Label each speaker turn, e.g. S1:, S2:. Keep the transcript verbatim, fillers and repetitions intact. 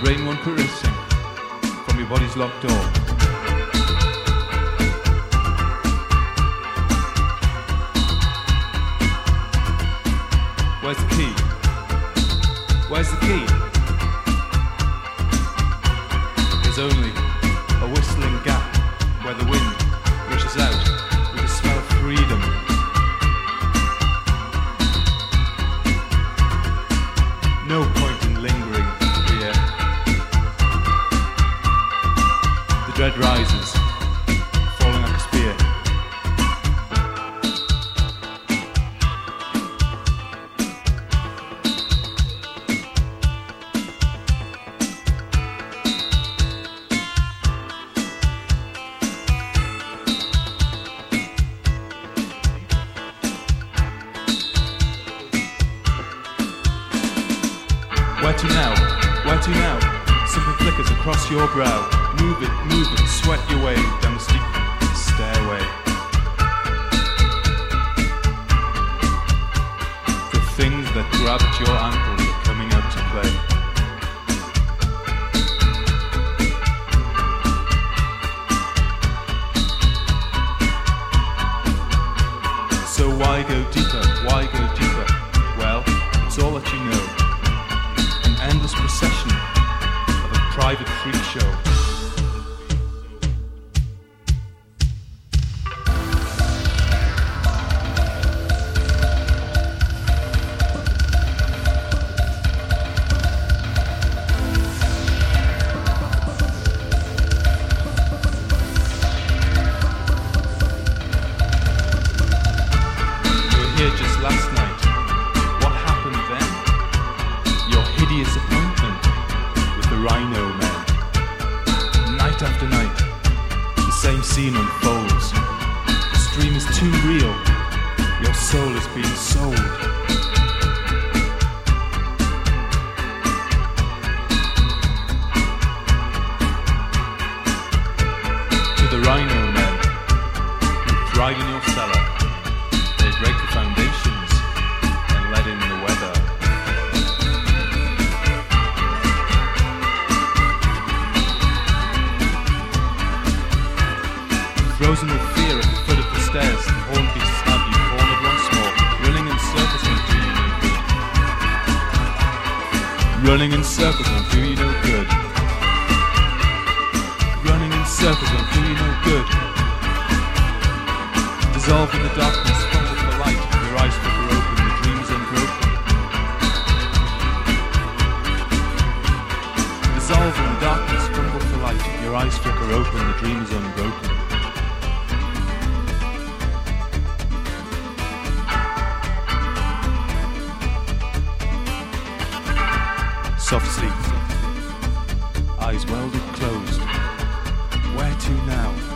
S1: rain won't caressing from your body's locked door. Where's the key? Where's the key? There's only a whistling gap where the wind rushes out with the smell of freedom. No point in lingering here. The dread rises, falling like a spear. Where to now? Where to now? Something flickers across your brow. Move it, move it, sweat your way down the steep stairway. The things that grabbed your ankles are coming out to play. So why go deeper? Why go deeper? Well, it's all that you know. Endless procession of a private freak show. You were here just last night. What happened then? Your hideous appointment with the Rhino Men. Night after night, the same scene unfolds. The stream is too real. Your soul is being sold. To the Rhino Men who thrive in your cellar. They break the foundations and let in the weather. Frozen with fear at the foot of the stairs, the horn beasts have you cornered once more. Running in circles won't do you no good. Running in circles won't do you no good. Running in circles won't do you no good. Dissolve in the darkness, fumble for light. Your eyes flicker open, the dream is unbroken. Dissolve in the darkness, fumble for light. Your eyes flicker open, the dream is unbroken. Soft sleep, eyes welded closed. Where to now?